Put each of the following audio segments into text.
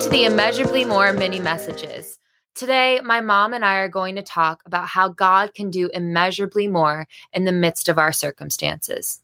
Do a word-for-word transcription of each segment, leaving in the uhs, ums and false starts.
to the Immeasurably More mini messages. Today, my mom and I are going to talk about how God can do immeasurably more in the midst of our circumstances.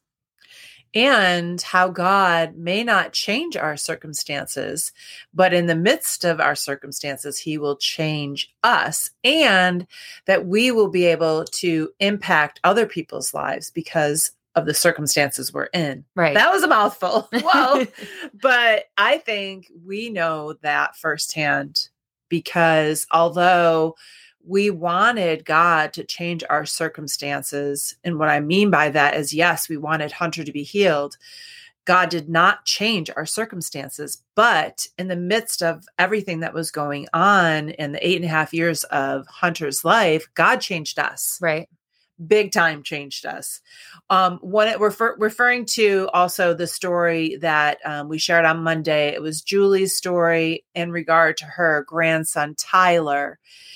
And how God may not change our circumstances, but in the midst of our circumstances, he will change us, and that we will be able to impact other people's lives because of the circumstances we're in. Right. That was a mouthful. Whoa. But I think we know that firsthand, because although we wanted God to change our circumstances, and what I mean by that is, yes, we wanted Hunter to be healed. God did not change our circumstances, but in the midst of everything that was going on in the eight and a half years of Hunter's life, God changed us. Right. Big time changed us. Um, when it refer, referring to also the story that um, we shared on Monday, it was Julie's story in regard to her grandson, Tyler.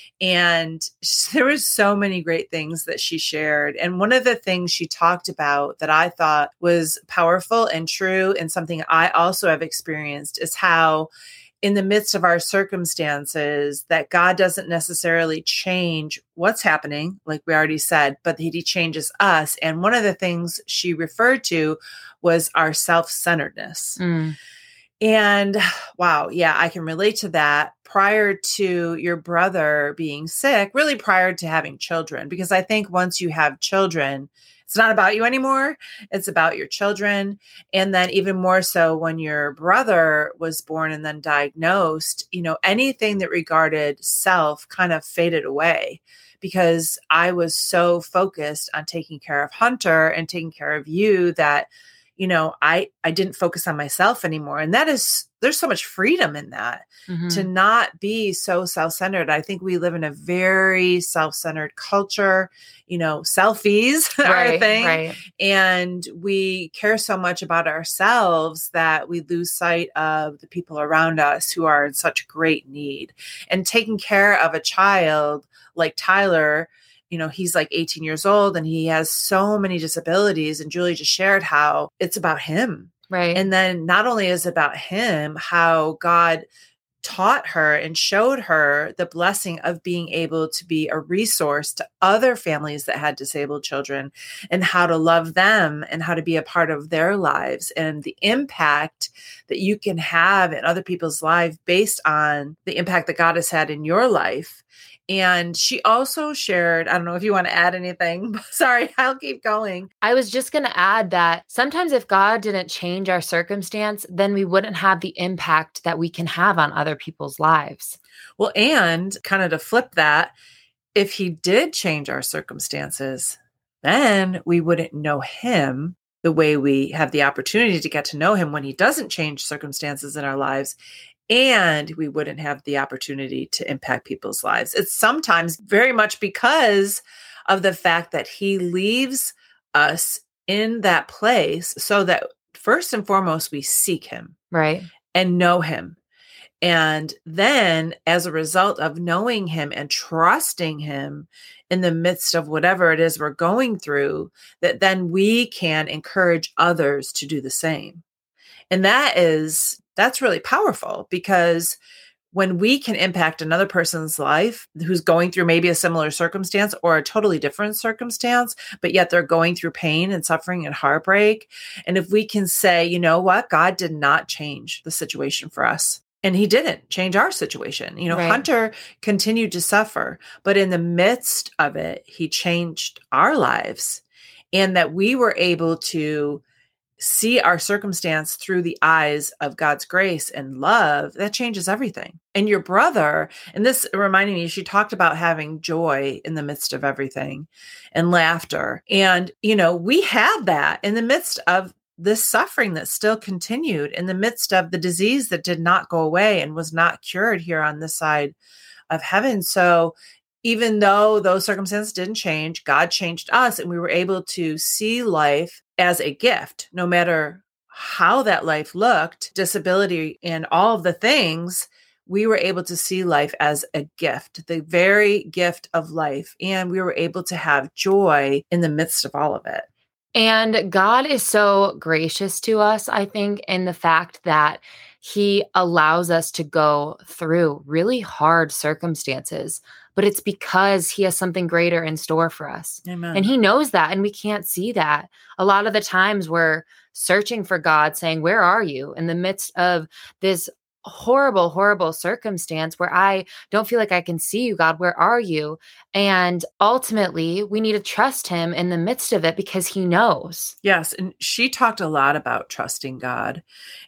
And there was so many great things that she shared. And one of the things she talked about that I thought was powerful and true, and something I also have experienced, is how in the midst of our circumstances that God doesn't necessarily change what's happening, like we already said, but that he changes us. And one of the things she referred to was our self-centeredness. Mm. And wow, yeah, I can relate to that. Prior to your brother being sick, really prior to having children, because I think once you have children, it's not about you anymore. It's about your children. And then even more so when your brother was born and then diagnosed, you know, anything that regarded self kind of faded away, because I was so focused on taking care of Hunter and taking care of you that, you know, I, I didn't focus on myself anymore. And that is, there's so much freedom in that, mm-hmm. to not be so self-centered. I think we live in a very self-centered culture, you know, selfies are right, a thing. Right. And we care so much about ourselves that we lose sight of the people around us who are in such great need. And taking care of a child like Tyler, you know, he's like eighteen years old and he has so many disabilities. And Julie just shared how it's about him. Right. And then not only is it about him, how God taught her and showed her the blessing of being able to be a resource to other families that had disabled children, and how to love them and how to be a part of their lives, and the impact that you can have in other people's lives based on the impact that God has had in your life. And she also shared, I don't know if you want to add anything. Sorry, I'll keep going. I was just going to add that sometimes if God didn't change our circumstance, then we wouldn't have the impact that we can have on other people's lives. Well, and kind of to flip that, if he did change our circumstances, then we wouldn't know him the way we have the opportunity to get to know him when he doesn't change circumstances in our lives. And we wouldn't have the opportunity to impact people's lives. It's sometimes very much because of the fact that he leaves us in that place so that first and foremost, we seek him, right, and know him. And then as a result of knowing him and trusting him in the midst of whatever it is we're going through, that then we can encourage others to do the same. And that is That's really powerful, because when we can impact another person's life who's going through maybe a similar circumstance or a totally different circumstance, but yet they're going through pain and suffering and heartbreak. And if we can say, you know what, God did not change the situation for us. And he didn't change our situation. You know, right. Hunter continued to suffer, but in the midst of it, he changed our lives, and that we were able to see our circumstance through the eyes of God's grace and love. That changes everything. And your brother, and this reminded me, she talked about having joy in the midst of everything and laughter. And, you know, we had that in the midst of this suffering that still continued, in the midst of the disease that did not go away and was not cured here on this side of heaven. So even though those circumstances didn't change, God changed us, and we were able to see life as a gift, no matter how that life looked, disability and all of the things. We were able to see life as a gift, the very gift of life. And we were able to have joy in the midst of all of it. And God is so gracious to us, I think, in the fact that He allows us to go through really hard circumstances, but it's because he has something greater in store for us. Amen. And he knows that, and we can't see that. A lot of the times we're searching for God, saying, where are you? In the midst of this horrible, horrible circumstance where I don't feel like I can see you, God, where are you? And ultimately, we need to trust him in the midst of it because he knows. Yes. And she talked a lot about trusting God.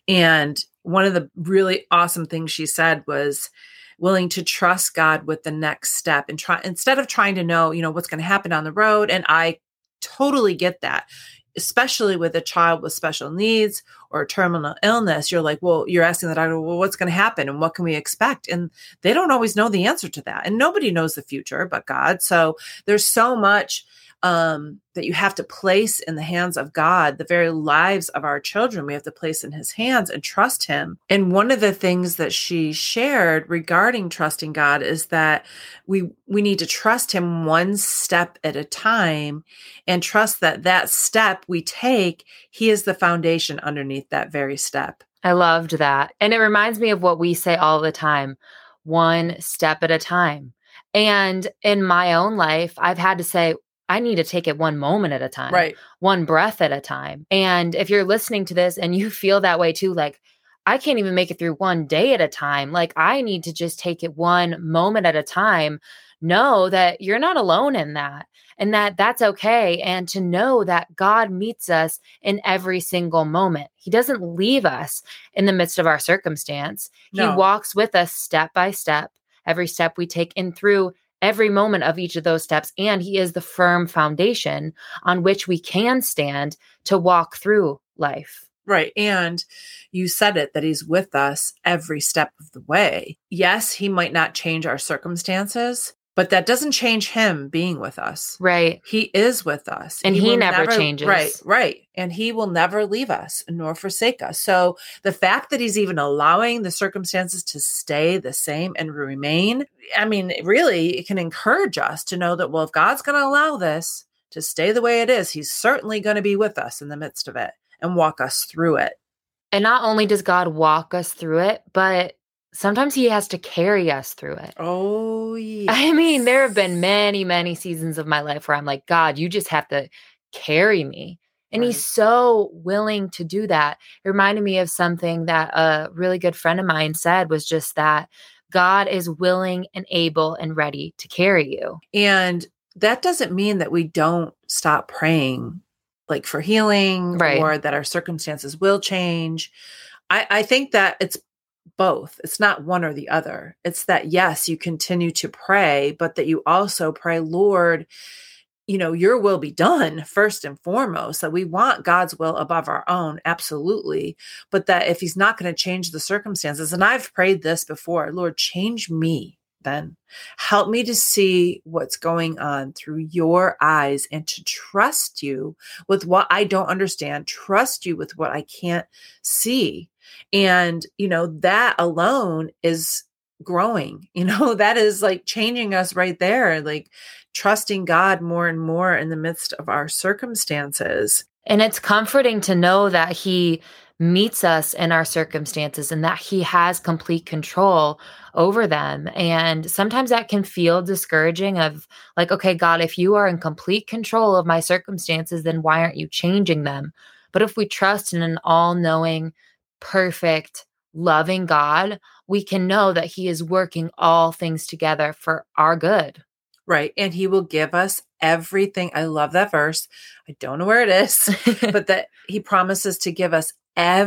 And one of the really awesome things she said was willing to trust God with the next step and try, instead of trying to know, you know, what's going to happen on the road. And I totally get that, especially with a child with special needs or terminal illness. You're like, well, you're asking the doctor, well, what's going to happen and what can we expect? And they don't always know the answer to that. And nobody knows the future but God. So there's so much um, that you have to place in the hands of God. The very lives of our children, we have to place in his hands and trust him. And one of the things that she shared regarding trusting God is that we, we need to trust him one step at a time and trust that that step we take, he is the foundation underneath that very step. I loved that. And it reminds me of what we say all the time, one step at a time. And in my own life, I've had to say, I need to take it one moment at a time, right? One breath at a time. And if you're listening to this and you feel that way too, like, I can't even make it through one day at a time. Like, I need to just take it one moment at a time. Know that you're not alone in that and that that's okay. And to know that God meets us in every single moment. He doesn't leave us in the midst of our circumstance. No. He walks with us step by step, every step we take in through every moment of each of those steps. And he is the firm foundation on which we can stand to walk through life. Right. And you said it, that he's with us every step of the way. Yes, he might not change our circumstances, but that doesn't change him being with us. Right. He is with us. And he, he never, never changes. Right, right. And he will never leave us nor forsake us. So the fact that he's even allowing the circumstances to stay the same and remain, I mean, really, it can encourage us to know that, well, if God's going to allow this to stay the way it is, he's certainly going to be with us in the midst of it and walk us through it. And not only does God walk us through it, but sometimes he has to carry us through it. Oh, yeah. I mean, there have been many, many seasons of my life where I'm like, God, you just have to carry me. And right. He's so willing to do that. It reminded me of something that a really good friend of mine said, was just that God is willing and able and ready to carry you. And that doesn't mean that we don't stop praying, like for healing, right, or that our circumstances will change. I, I think that it's both. It's not one or the other. It's that, yes, you continue to pray, but that you also pray, Lord, you know, your will be done first and foremost. That we want God's will above our own. Absolutely. But that if he's not going to change the circumstances, and I've prayed this before, Lord, change me then. Help me to see what's going on through your eyes and to trust you with what I don't understand, trust you with what I can't see. And, you know, that alone is growing, you know, that is like changing us right there, like trusting God more and more in the midst of our circumstances. And it's comforting to know that he meets us in our circumstances and that he has complete control over them. And sometimes that can feel discouraging of like, okay, God, if you are in complete control of my circumstances, then why aren't you changing them? But if we trust in an all-knowing, perfect, loving God, we can know that he is working all things together for our good. Right. And he will give us everything. I love that verse. I don't know where it is, but that he promises to give us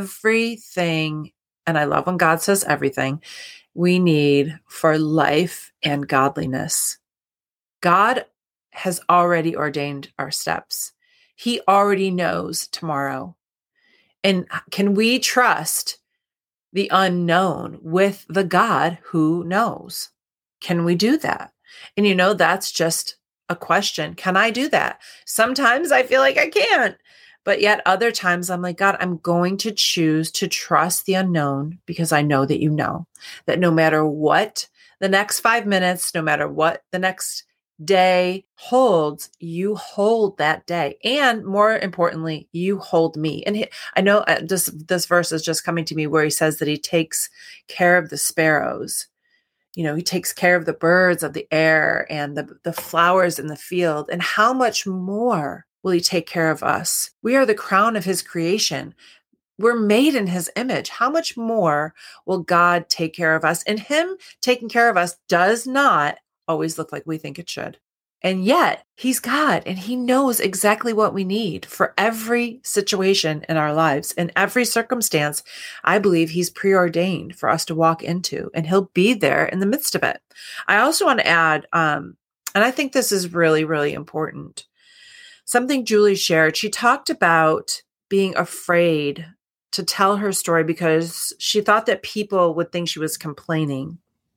everything. And I love when God says everything we need for life and godliness. God has already ordained our steps. He already knows tomorrow. And can we trust the unknown with the God who knows? Can we do that? And you know, that's just a question. Can I do that? Sometimes I feel like I can't, but yet other times I'm like, God, I'm going to choose to trust the unknown because I know that you know that no matter what the next five minutes, no matter what the next day holds, you hold that day. And more importantly, you hold me. And he, I know uh, this, this verse is just coming to me where he says that he takes care of the sparrows. You know, he takes care of the birds of the air and the, the flowers in the field. And how much more will he take care of us? We are the crown of his creation. We're made in his image. How much more will God take care of us? And him taking care of us does not always look like we think it should. And yet he's God and he knows exactly what we need for every situation in our lives. In every circumstance, I believe he's preordained for us to walk into, and he'll be there in the midst of it. I also want to add, um, and I think this is really, really important. Something Julie shared, she talked about being afraid to tell her story because she thought that people would think she was complaining.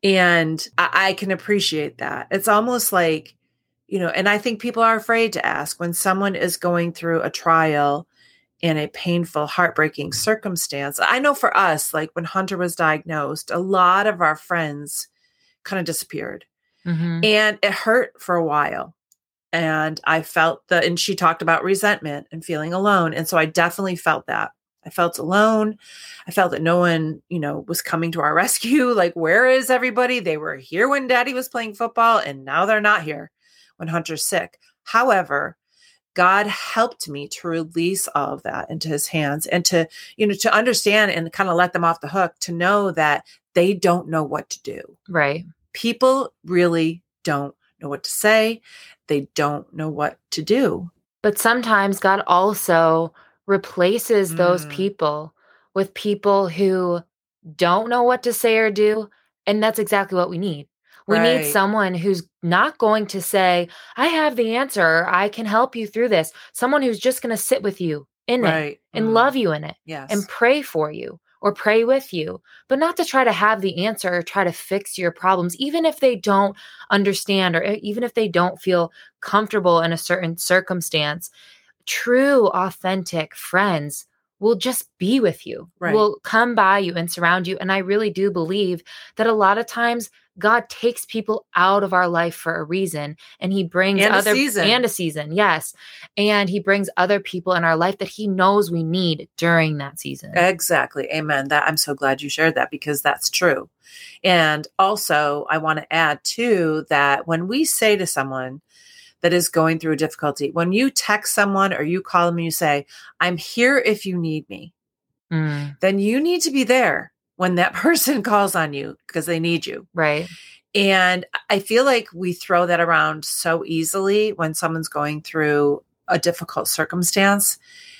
And I, I can appreciate that. It's almost like, you know, and I think people are afraid to ask when someone is going through a trial in a painful, heartbreaking circumstance. I know for us, like when Hunter was diagnosed, a lot of our friends kind of disappeared. Mm-hmm. And it hurt for a while. And I felt the, and she talked about resentment and feeling alone. And so I definitely felt that. I felt alone. I felt that no one, you know, was coming to our rescue. Like, where is everybody? They were here when Daddy was playing football, and now they're not here when Hunter's sick. However, God helped me to release all of that into his hands and to, you know, to understand and kind of let them off the hook, to know that they don't know what to do. Right. People really don't know what to say. They don't know what to do. But sometimes God also replaces those Mm. people with people who don't know what to say or do. And that's exactly what we need. We Right. need someone who's not going to say, I have the answer, or I can help you through this. Someone who's just going to sit with you in Right. it and Mm. love you in it Yes. and pray for you or pray with you, but not to try to have the answer or try to fix your problems, even if they don't understand or even if they don't feel comfortable in a certain circumstance. True, authentic friends will just be with you, Right. will come by you and surround you. And I really do believe that a lot of times God takes people out of our life for a reason, and he brings And a other season. and a season. Yes. And he brings other people in our life that he knows we need during that season. Exactly. Amen. That I'm so glad you shared that, because that's true. And also I want to add too, that when we say to someone that is going through a difficulty, when you text someone or you call them and you say, I'm here if you need me, mm. then you need to be there when that person calls on you because they need you. Right. And I feel like we throw that around so easily when someone's going through a difficult circumstance.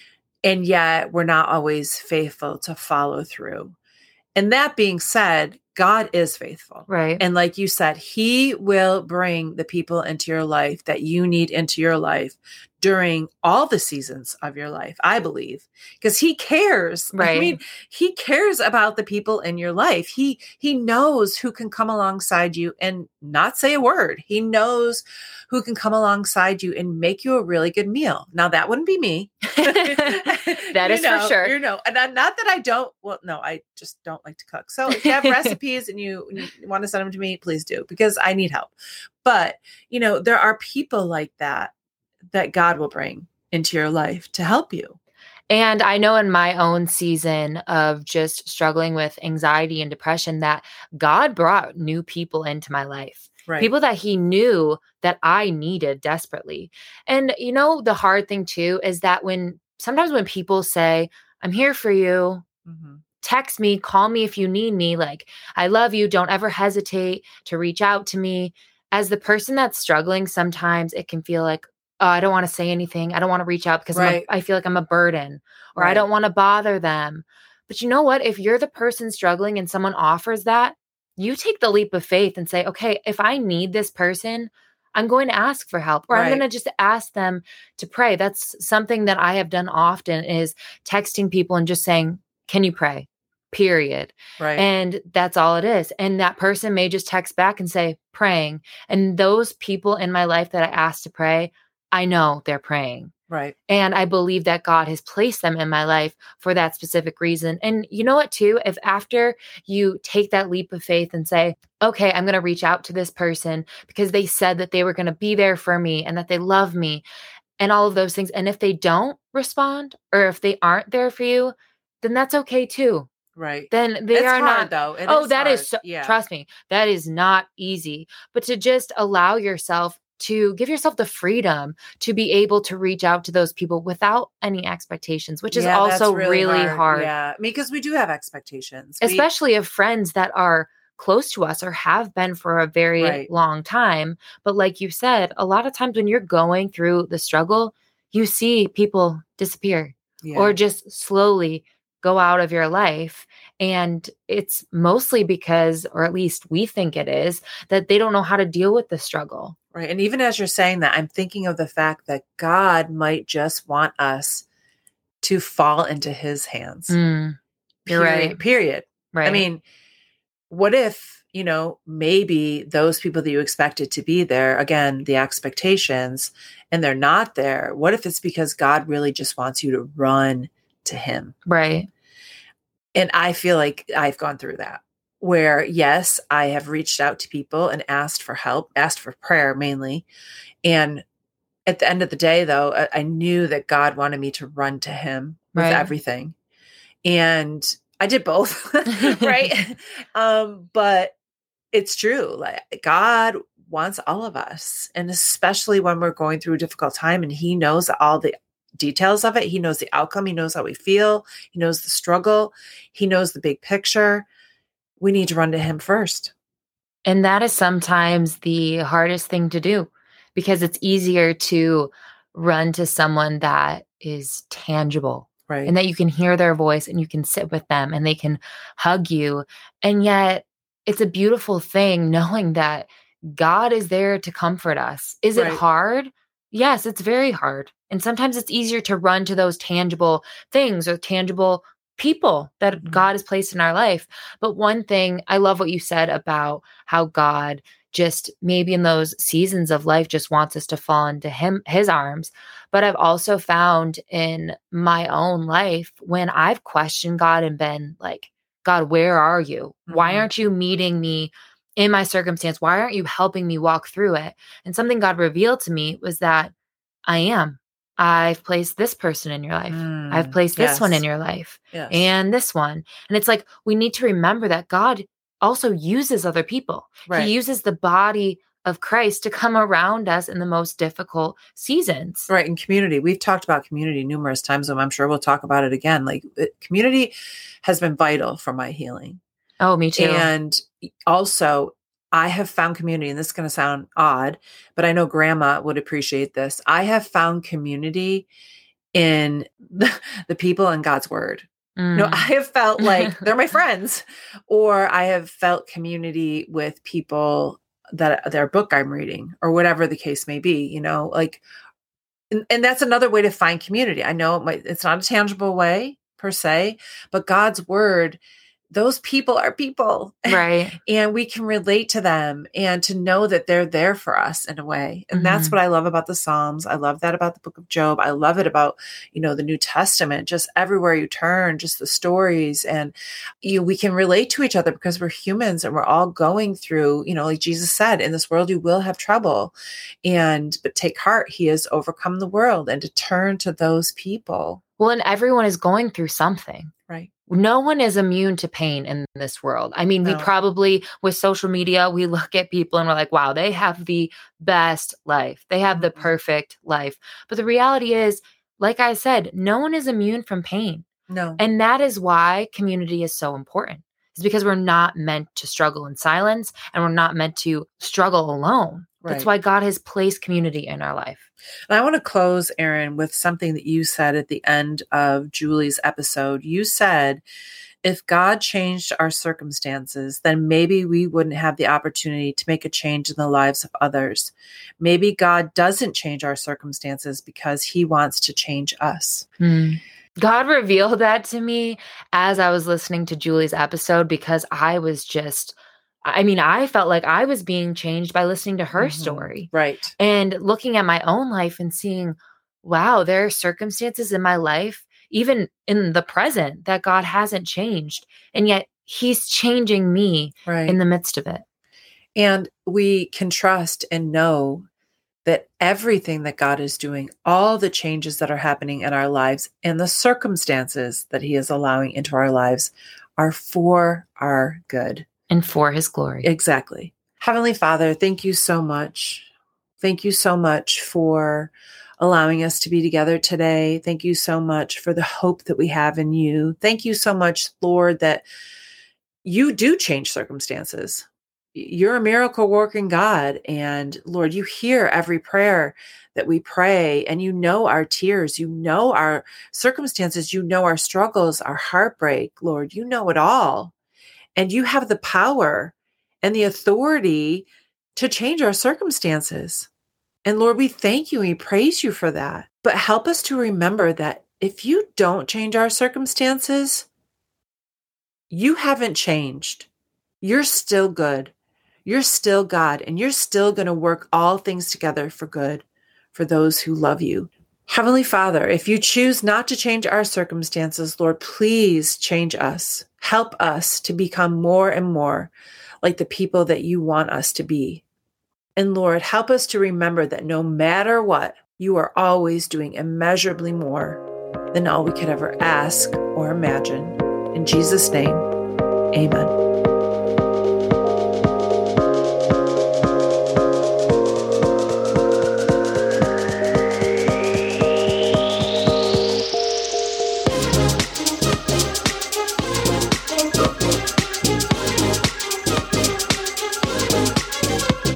And yet we're not always faithful to follow through. And that being said, God is faithful. Right. And like you said, he will bring the people into your life that you need into your life during all the seasons of your life, I believe, because he cares. Right. I mean, he cares about the people in your life. He, he knows who can come alongside you and not say a word. He knows who can come alongside you and make you a really good meal. Now that wouldn't be me. That is know, for sure. You know, and not that I don't, well, no, I just don't like to cook. So if you have recipes and you, you want to send them to me, please do, because I need help. But, you know, there are people like that, that God will bring into your life to help you. And I know in my own season of just struggling with anxiety and depression that God brought new people into my life. Right. People that he knew that I needed desperately. And, you know, the hard thing too is that when sometimes when people say, I'm here for you, mm-hmm. text me, call me if you need me, like, I love you, don't ever hesitate to reach out to me. As the person that's struggling, sometimes it can feel like, oh, I don't want to say anything. I don't want to reach out because right. I'm a, I feel like I'm a burden, or right. I don't want to bother them. But you know what? If you're the person struggling and someone offers that, you take the leap of faith and say, okay, if I need this person, I'm going to ask for help, or right. I'm going to just ask them to pray. That's something that I have done often, is texting people and just saying, can you pray? Period. Right. And that's all it is. And that person may just text back and say, praying. And those people in my life that I asked to pray, I know they're praying. Right. And I believe that God has placed them in my life for that specific reason. And you know what, too? If after you take that leap of faith and say, okay, I'm going to reach out to this person because they said that they were going to be there for me and that they love me and all of those things. And if they don't respond or if they aren't there for you, then that's okay, too. Right. Then they it's are hard, not. though. It oh, is that hard. is so, yeah. Trust me, that is not easy. But to just allow yourself to give yourself the freedom to be able to reach out to those people without any expectations, which is Yeah, that's also really hard. hard. Yeah. Because we do have expectations. We- Especially of friends that are close to us or have been for a very Right. long time. But like you said, a lot of times when you're going through the struggle, you see people disappear yeah. or just slowly go out of your life. And it's mostly because, or at least we think it is, that they don't know how to deal with the struggle. Right. And even as you're saying that, I'm thinking of the fact that God might just want us to fall into his hands. Mm, you're period, right. Period. Right. I mean, what if, you know, maybe those people that you expected to be there, again, the expectations, and they're not there. What if it's because God really just wants you to run to him? Right. And I feel like I've gone through that. Where, yes, I have reached out to people and asked for help, asked for prayer mainly. And at the end of the day, though, I, I knew that God wanted me to run to him with Right. everything. And I did both, right? um, but it's true. Like God wants all of us. And especially when we're going through a difficult time and he knows all the details of it. He knows the outcome. He knows how we feel. He knows the struggle. He knows the big picture. We need to run to him first. And that is sometimes the hardest thing to do because it's easier to run to someone that is tangible. Right. And that you can hear their voice and you can sit with them and they can hug you. And yet it's a beautiful thing knowing that God is there to comfort us. Is Right. it hard? Yes, it's very hard. And sometimes it's easier to run to those tangible things or tangible people that Mhm. God has placed in our life. But one thing, I love what you said about how God just maybe in those seasons of life just wants us to fall into him, his arms. But I've also found in my own life when I've questioned God and been like, God, where are you? Why Mhm. aren't you meeting me in my circumstance? Why aren't you helping me walk through it? And something God revealed to me was that I am. I've placed this person in your life. Mm, I've placed this yes. one in your life Yes. and this one. And it's like, we need to remember that God also uses other people. Right. He uses the body of Christ to come around us in the most difficult seasons. Right. In community, we've talked about community numerous times, and I'm sure we'll talk about it again. Like it, community has been vital for my healing. Oh, me too. And also, I have found community, and this is going to sound odd, but I know Grandma would appreciate this. I have found community in the, the people in God's word. Mm. No, I have felt like they're my friends, or I have felt community with people that their book I'm reading, or whatever the case may be, you know, like, and, and that's another way to find community. I know it might, it's not a tangible way per se, but God's word, those people are people, Right. and we can relate to them and to know that they're there for us in a way. And Mhm. that's what I love about the Psalms. I love that about the book of Job. I love it about, you know, the New Testament, just everywhere you turn, just the stories, and you, we can relate to each other because we're humans and we're all going through, you know, like Jesus said, in this world, you will have trouble, and, but take heart, he has overcome the world, and to turn to those people. Well, and everyone is going through something. Right. No one is immune to pain in this world. I mean, No. we probably, with social media, we look at people and we're like, wow, they have the best life. They have the Mhm. perfect life. But the reality is, like I said, no one is immune from pain. No. And that is why community is so important. It's because we're not meant to struggle in silence and we're not meant to struggle alone. That's Right. why God has placed community in our life. And I want to close, Erin, with something that you said at the end of Julie's episode. You said, if God changed our circumstances, then maybe we wouldn't have the opportunity to make a change in the lives of others. Maybe God doesn't change our circumstances because he wants to change us. Hmm. God revealed that to me as I was listening to Julie's episode because I was just, I mean, I felt like I was being changed by listening to her Mhm. story Right. and looking at my own life and seeing, wow, there are circumstances in my life, even in the present, that God hasn't changed. And yet he's changing me Right. in the midst of it. And we can trust and know that everything that God is doing, all the changes that are happening in our lives and the circumstances that he is allowing into our lives are for our good. And for his glory. Exactly. Heavenly Father, thank you so much. Thank you so much for allowing us to be together today. Thank you so much for the hope that we have in you. Thank you so much, Lord, that you do change circumstances. You're a miracle working God. And Lord, you hear every prayer that we pray, and you know our tears, you know our circumstances, you know our struggles, our heartbreak. Lord, you know it all. And you have the power and the authority to change our circumstances. And Lord, we thank you and we praise you for that. But help us to remember that if you don't change our circumstances, you haven't changed. You're still good. You're still God, and you're still going to work all things together for good for those who love you. Heavenly Father, if you choose not to change our circumstances, Lord, please change us. Help us to become more and more like the people that you want us to be. And Lord, help us to remember that no matter what, you are always doing immeasurably more than all we could ever ask or imagine. In Jesus' name, amen.